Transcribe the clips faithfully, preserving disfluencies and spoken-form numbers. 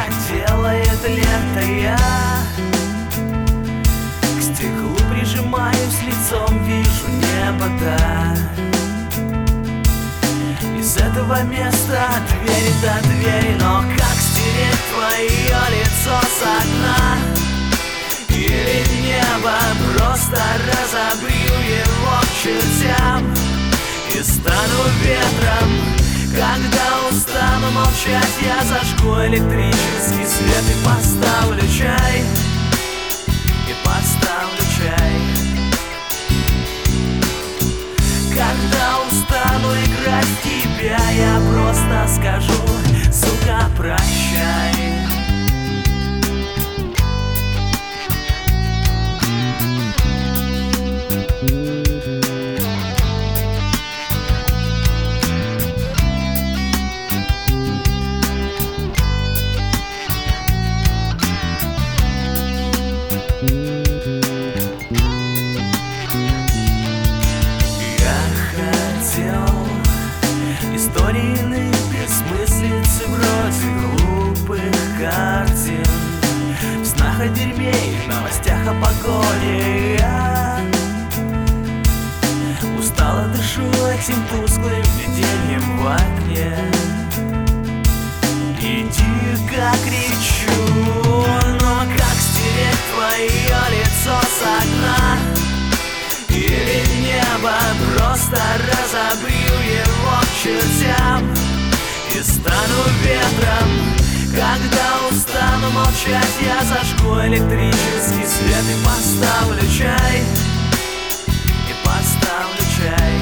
делает лето, я к стеклу прижимаюсь лицом, вижу небо, да. Из этого места двери до двери, но как стереть твое лицо с окна? Или небо просто разобью его к чертям и стану ветром. Когда устану молчать, я зажгу электрический свет и поставлю чай, и поставлю чай. Когда устану играть в тебя, я просто скажу: сука, прощай. Истории иных бессмыслицы вроде глупых картин, в снах о дерьме и новостях о погоде. Я устало дышу этим тусклым видением в окне и дико кричу: но как стереть твое лицо с окна? Или небо просто разобью его к чертям и стану ветром. Когда устану молчать, я зажгу электрический свет и поставлю чай, и поставлю чай.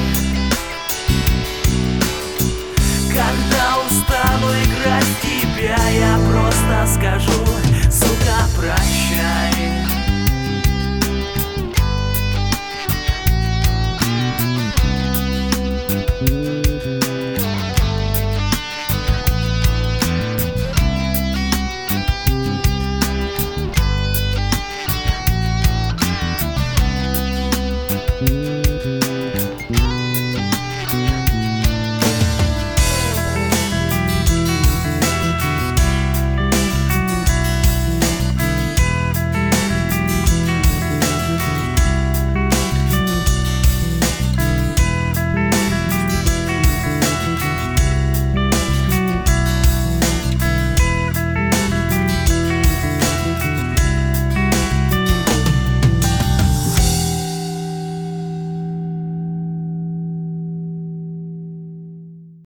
Когда устану играть в тебя, я просто скажу: сука, прощай.